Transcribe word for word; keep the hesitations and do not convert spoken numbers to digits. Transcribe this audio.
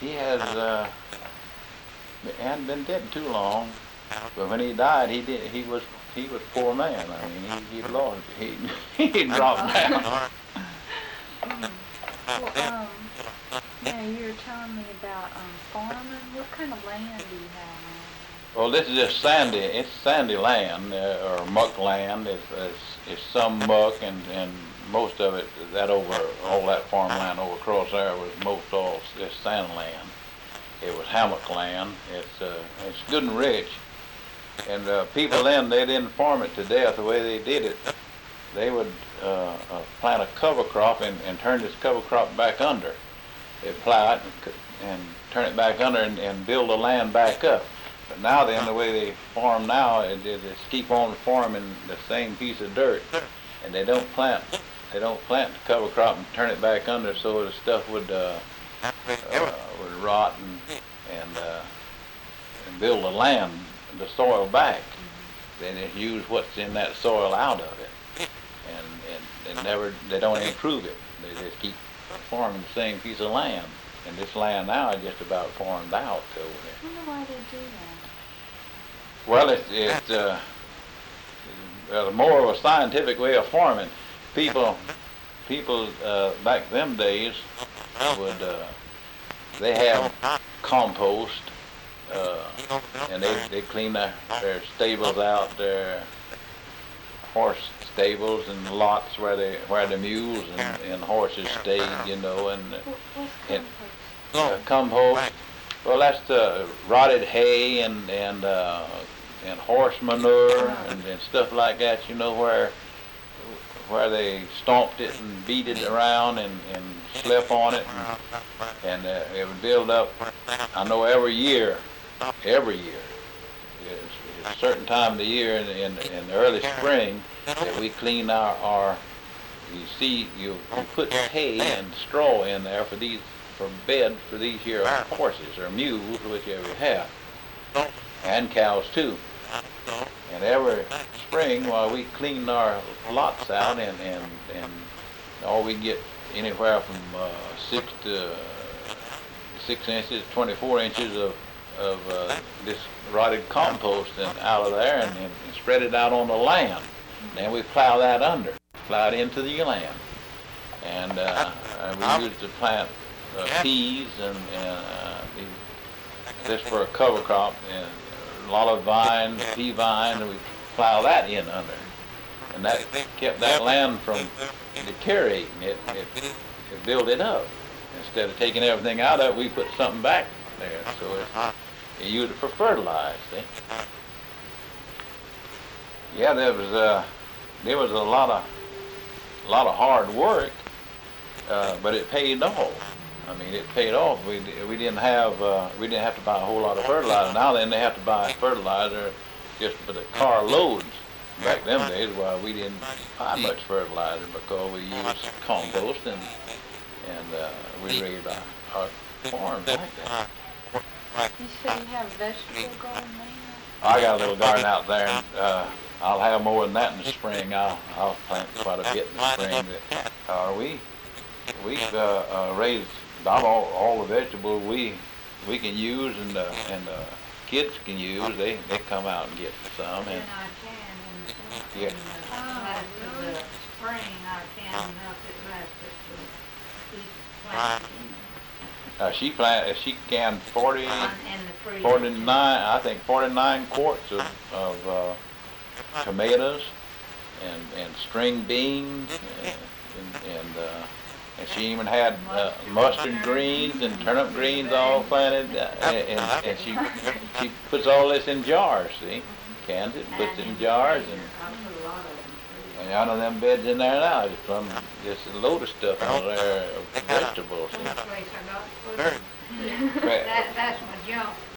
he has uh, hadn't been dead too long, but when he died, he did he was he was a poor man. I mean, he he lost he he dropped down. Mm. Well, um, now you were telling me about um farming. What kind of land do you have? Well, this is just sandy. It's sandy land uh, or muck land. It's, it's it's some muck and and most of it that over all that farmland over across there was most all this sand land. It was hammock land. It's uh, it's good and rich. And uh, people then, they didn't farm it to death the way they did it. They would uh, uh, plant a cover crop and, and turn this cover crop back under. They'd plow it and, and turn it back under and, and build the land back up. But now then, the way they farm now, is they just keep on farming the same piece of dirt. And they don't plant, they don't plant the cover crop and turn it back under so the stuff would uh, uh, would rot and, and, uh, and build the land, the soil back. Then they use what's in that soil out of it, and, and they never, they don't improve it. They just keep farming the same piece of land, and this land now is just about farmed out over there. I wonder why they do that. Well, it's it's uh, uh, more of a scientific way of farming. People, people uh, back them days would uh, they have compost. Uh, and they they clean their, their stables out, their horse stables and lots where they where the mules and, and horses stayed, you know, and What's and compost? uh, compost. Well, that's uh, rotted hay and and uh, and horse manure and, and stuff like that, you know, where where they stomped it and beat it around and, and slept on it, and, and uh, it would build up. I know every year. Every year, it's a certain time of the year in, in, in the early spring that we clean our, our you see, you, you put hay and straw in there for these, for bed for these here horses or mules, whichever you have, and cows too. And every spring while we clean our lots out and, and, and all we get anywhere from uh, six to six inches, twenty-four inches of of uh, this rotted compost and out of there and, and, and spread it out on the land. Then we plow that under, plow it into the land. And, uh, and we use to plant uh, peas and, and uh, the, this for a cover crop and a lot of vines, pea vines, and we plow that in under. And that kept that land from deteriorating. It, it, it built it up. Instead of taking everything out of it, we put something back there. So it's, you use it for fertilize, see? Yeah, there was uh, there was a lot of a lot of hard work, uh, but it paid off. I mean, it paid off. We we didn't have uh, we didn't have to buy a whole lot of fertilizer. Now then, they have to buy fertilizer just for the car loads. Back them days, while we didn't buy much fertilizer because we used compost and and uh, we raised our, our farms like that. You said you have a vegetable garden there? I got a little garden out there, and uh, I'll have more than that in the spring. I'll I'll plant quite a bit in the spring. But, uh, we we uh, uh, raise about all, all the vegetables we we can use and uh, and uh, kids can use. They they come out and get some. And I can, and yeah. uh, to the spring I can help it last it to keep planting Uh, she plant she canned forty, in the freezer. forty-nine, I think forty-nine quarts of, of uh, tomatoes and, and string beans and and, and, uh, and she even had uh, mustard greens and turnip greens all planted uh, and, and, and she she puts all this in jars, see, cans it, puts it in jars, and I put a lot of them in the and out of them beds in there now, just from just a load of stuff in there of vegetables. freezer. Someplace I got to put it. That, that's my junk.